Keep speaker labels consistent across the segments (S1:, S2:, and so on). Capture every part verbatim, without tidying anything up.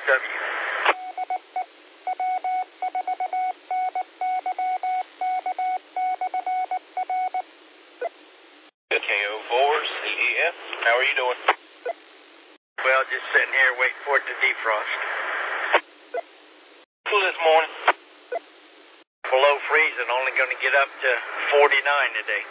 S1: W.
S2: K O four C E F. How are you doing?
S1: Well, just sitting here waiting for it to defrost.
S2: Cool this morning.
S1: Below freezing, only going to get up to forty-nine today.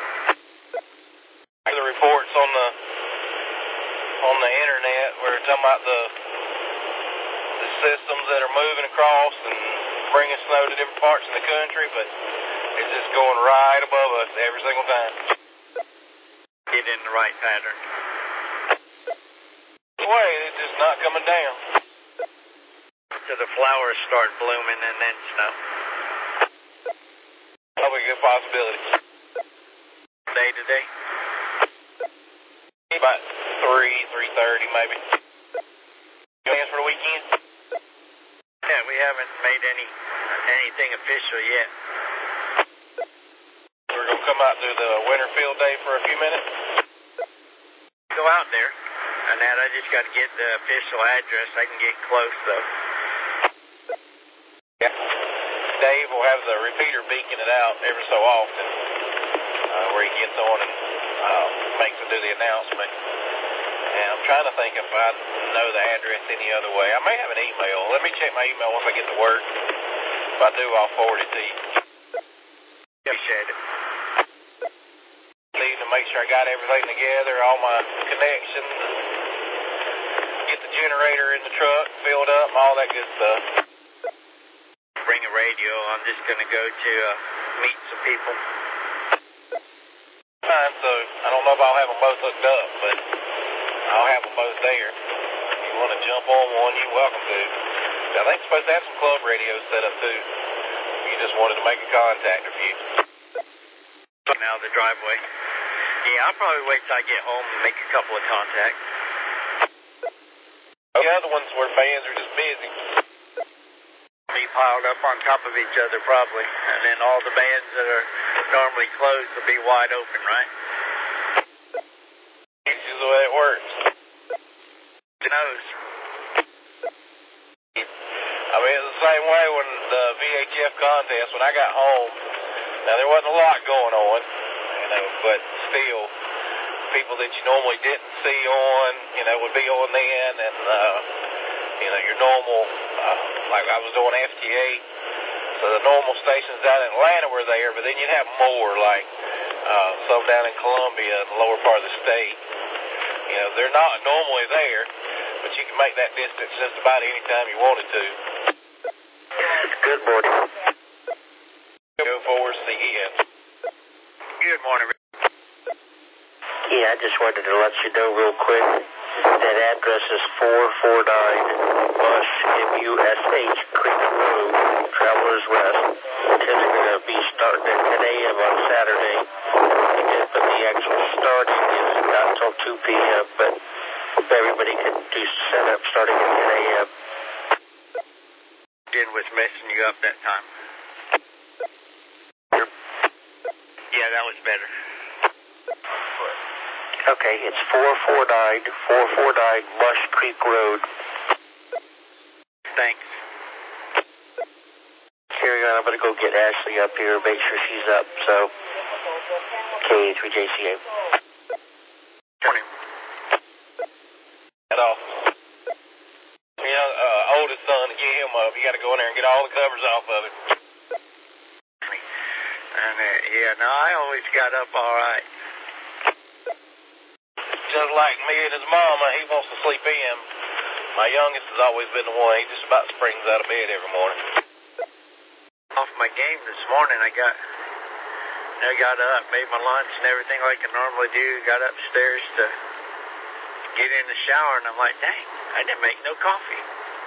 S2: The reports on the on the internet were talking about the the systems that are moving across and bringing snow to different parts of the country, but it's just going right above us every single time.
S1: Get in the right pattern.
S2: Wait, it's just not coming down.
S1: So the flowers start blooming and then snow.
S2: Probably a good possibility.
S1: Day to day?
S2: About three, three thirty maybe. Plans for the weekend?
S1: Yeah, we haven't made any anything official yet.
S2: We're gonna come out to the winter field day for a few minutes.
S1: Go out there. And that I just got to get the official address. I can get close though.
S2: Yeah. Dave will have the repeater beacon it out every so often, uh, where he gets on and uh, makes it do the announcement. And I'm trying to think if I know the address any other way. I may have an email. Let me check my email once I get to work. If I do, I'll forward it to you.
S1: Appreciate it.
S2: Need to make sure I got everything together, all my connections, get the generator in the truck filled up, all that good stuff.
S1: Bring a radio. I'm just going to go to uh, meet some people.
S2: Fine, so I don't know if I'll have them both hooked up, but I'll have them both there. If you want to jump on one, you're welcome to. I think it's supposed to have some club radios set up too. If you just wanted to make a contact or few.
S1: Now the driveway. Yeah, I'll probably wait till I get home and make a couple of contacts.
S2: The other ones where bands are just busy.
S1: Be piled up on top of each other probably, and then all the bands that are normally closed will be wide open, right?
S2: This is the way it works.
S1: Who knows?
S2: I mean, it's the same way when the V H F contest, when I got home, now there wasn't a lot going on, you know, but still, people that you normally didn't see on, you know, would be on then, and, uh, you know, your normal, uh, like I was doing F T A, so the normal stations down in Atlanta were there, but then you'd have more, like, uh, some down in Columbia, in the lower part of the state. You know, they're not normally there, but you can make that distance just about any time you wanted to.
S1: Good morning.
S2: Go forward, C E F.
S1: Good morning.
S3: Yeah, I just wanted to let you know real quick that address is four forty-nine Bush, M U S H, Creek Road, Travelers Rest. It's going to be starting at ten a.m. on Saturday, and, but the actual starting is not until two p.m., but everybody can do setup starting at ten a.m.
S1: Jen was messing you up that time. Yeah, that was better.
S3: Okay, it's four forty-nine, four forty-nine Bush Creek Road.
S1: Thanks.
S3: Carry on, I'm going to go get Ashley up here, make sure she's up, so K A three J C A.
S1: Morning.
S2: At all. You know, uh, oldest son, to get him up, you got to go in there and get all the covers off of it.
S1: And, uh, yeah, no, I always got up all right.
S2: Just like me and his mama, he wants to sleep in. My youngest has always been the one. He just about springs out of bed every morning.
S1: Off my game this morning, I got I got up, made my lunch and everything like I normally do, got upstairs to get in the shower, and I'm like, dang, I didn't make no coffee.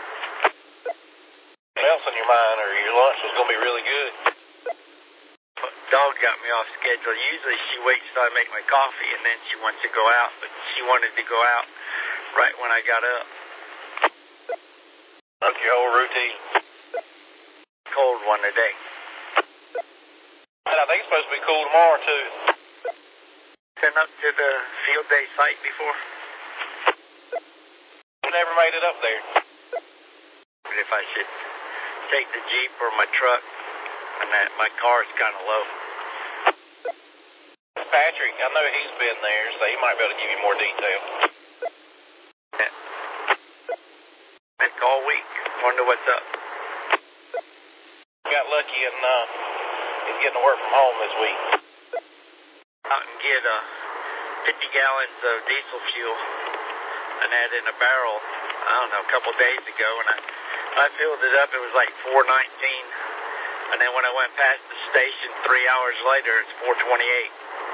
S2: What else on your mind, or your lunch was going to be really good?
S1: Dog got me off schedule. Usually she waits till I make my coffee, and then she wants to go out, but she wanted to go out right when I got up.
S2: That's your whole routine.
S1: Cold one today.
S2: And I think it's supposed to be cool tomorrow, too.
S1: Been up to the field day site before?
S2: Never made it up there.
S1: if I should take the Jeep or my truck, and that my car's kind of low.
S2: Patrick, I know he's been there, so he might be able to give you more detail.
S1: Yeah. Been all week. Wonder what's up.
S2: Got lucky and uh, he's getting to work from home this week.
S1: Out and get uh, fifty gallons of diesel fuel and that in a barrel, I don't know, a couple days ago, and I, I filled it up. It was like four nineteen, and then when I went past the station three hours later, it's four twenty-eight.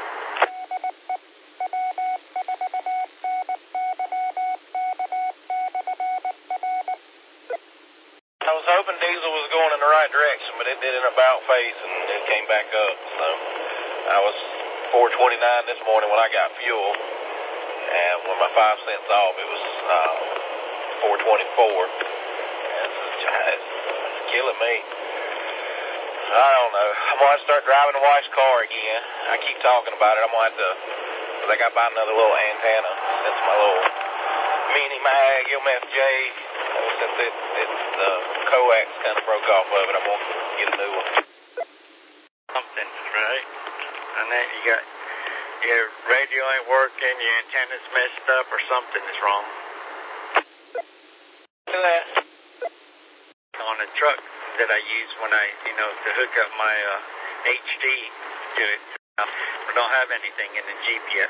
S2: I was hoping diesel was going in the right direction, but it did an about face and it came back up. So I was four twenty-nine this morning when I got fuel, and when my five cents off, it was uh, four twenty-four. And it's, it's, it's killing me. I don't know. I'm gonna have to start driving the wife's car again. I keep talking about it. I'm gonna have to, cause I got to buy another little antenna. That's my little mini mag M F J. Since it, it's the coax kind of broke off of it, I'm gonna get a new one.
S1: Something, right? And then you got your radio ain't working, your antenna's messed up, or something is wrong.
S2: Look at that.
S1: On a truck that I use when I, you know, to hook up my uh, H D to it. I don't have anything in the Jeep yet.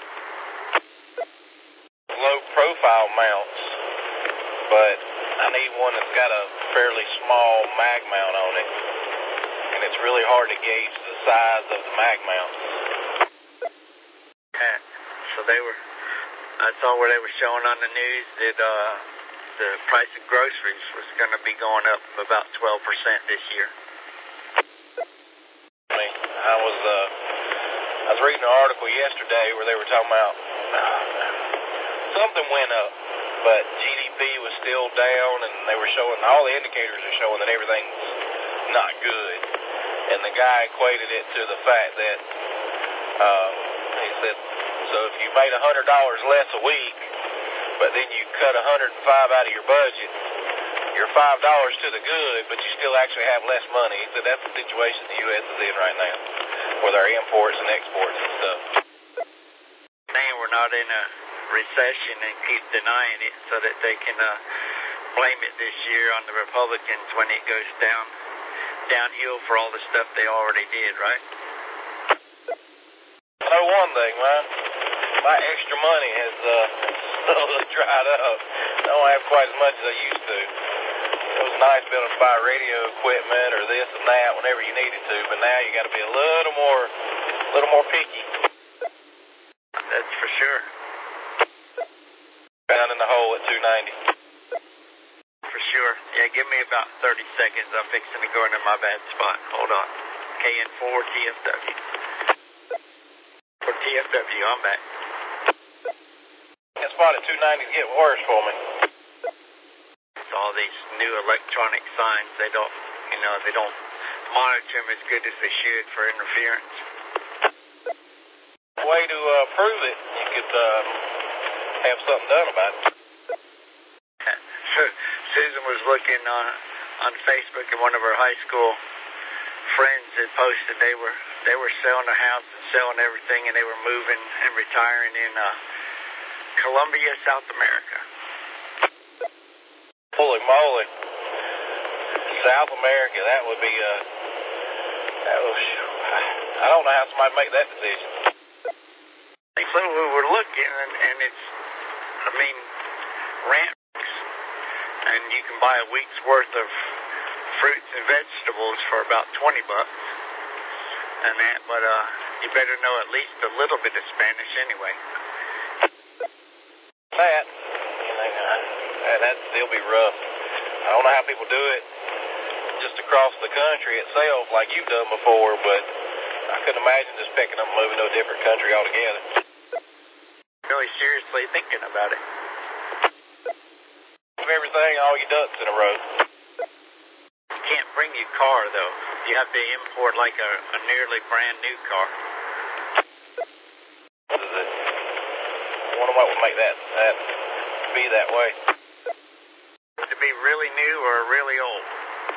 S2: Low profile mounts, but I need one that's got a fairly small mag mount on it, and it's really hard to gauge the size of the mag mount.
S1: Yeah, so they were, I saw where they were showing on the news that uh, the price of groceries was going to be going up about twelve percent this year.
S2: I mean, I was, uh, I was reading an article yesterday where they were talking about uh, something went up, but G D P was still down, and they were showing, all the indicators are showing that everything's not good. And the guy equated it to the fact that, uh, he said, so if you made one hundred dollars less a week, but then you cut one hundred five out of your budget, you're five dollars to the good, but you still actually have less money. He said that's the situation the U S is in right now, with our imports and exports and stuff.
S1: Saying we're not in a recession and keep denying it so that they can uh, blame it this year on the Republicans when it goes down downhill for all the stuff they already did, right?
S2: I know one thing, man. My extra money has uh, slowly dried up. I don't have quite as much as I used to. It was nice being able to buy radio equipment or this and that whenever you needed to, but now you got to be a little more, little more picky.
S1: That's for sure.
S2: Down in the hole at two ninety.
S1: For sure. Yeah, give me about thirty seconds. I'm fixing to go into my bad spot. Hold on. K N four T F W. For T F W, I'm back.
S2: That spot at two ninety is getting worse for me.
S1: It's all these new electronic signs. They don't, you know, they don't monitor them as good as they should for interference.
S2: The way to uh, prove it, you could uh, have something done about it.
S1: Susan was looking on on Facebook, and one of her high school friends had posted they were they were selling a house and selling everything, and they were moving and retiring in uh, Colombia, South America.
S2: Holy moly! South America, that would be uh, that was. I don't know how somebody make that decision.
S1: So we were looking, and, and it's, I mean, rent. And you can buy a week's worth of fruits and vegetables for about twenty bucks. And that, but uh, you better know at least a little bit of Spanish anyway.
S2: That, you know, that'd still be rough. I don't know how people do it just across the country itself like you've done before, but I couldn't imagine just picking up and moving to a different country altogether.
S1: Really seriously thinking about it.
S2: Everything, all your ducks in a row.
S1: You can't bring your car, though. You have to import like a, a nearly brand new car.
S2: What is it? I wonder what would make that, that be that way.
S1: To be really new or really old.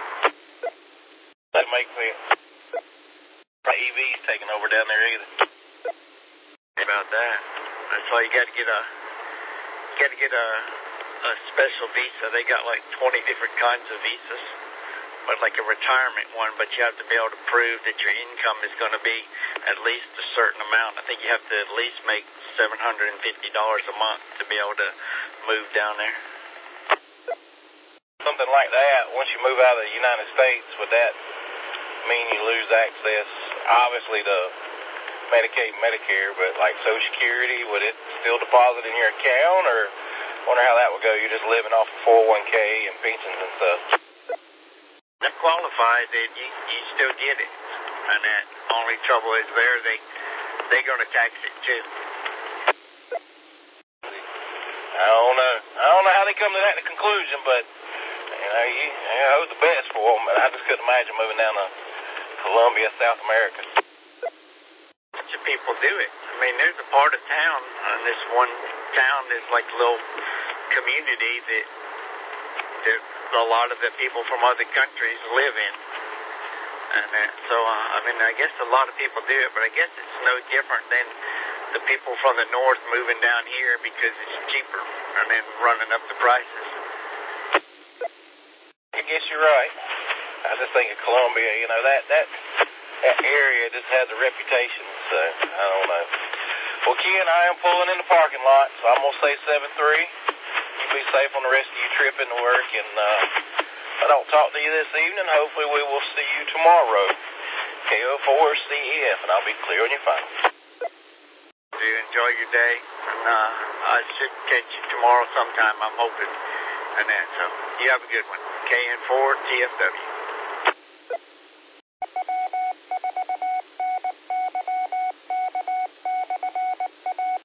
S2: That makes me E Vs taking over down there either.
S1: About that. That's why you got to get a got to get a a special visa. They got like twenty different kinds of visas, but like a retirement one. But you have to be able to prove that your income is going to be at least a certain amount. I think you have to at least make seven hundred and fifty dollars a month to be able to move down there.
S2: Something like that. Once you move out of the United States, would that mean you lose access? Obviously, to Medicaid, Medicare, but like Social Security, would it still deposit in your account, or wonder how that would go? You're just living off of four oh one K and pensions and stuff.
S1: That qualifies, and you, you still get it. And that only trouble is there, they they're going to tax it too.
S2: I don't know. I don't know how they come to that conclusion, but you know, you, you know, the best for them. But I just couldn't imagine moving down to Colombia, South America.
S1: People do it. I mean, there's a part of town, and this one town is like a little community that, that a lot of the people from other countries live in. And uh, so, uh, I mean, I guess a lot of people do it, but I guess it's no different than the people from the north moving down here because it's cheaper and then running up the prices.
S2: I guess you're right. I just think of Colombia, you know, that, that, that area just has a reputation, so I don't know. Well, Ken, I am pulling in the parking lot, so I'm going to say seven three. You be safe on the rest of your trip into work, and uh, if I don't talk to you this evening, hopefully we will see you tomorrow. K O four C E F, and I'll be clear on your final.
S1: Do you enjoy your day? And uh, I should catch you tomorrow sometime, I'm hoping. And that, so you have a good one. K N four T F W.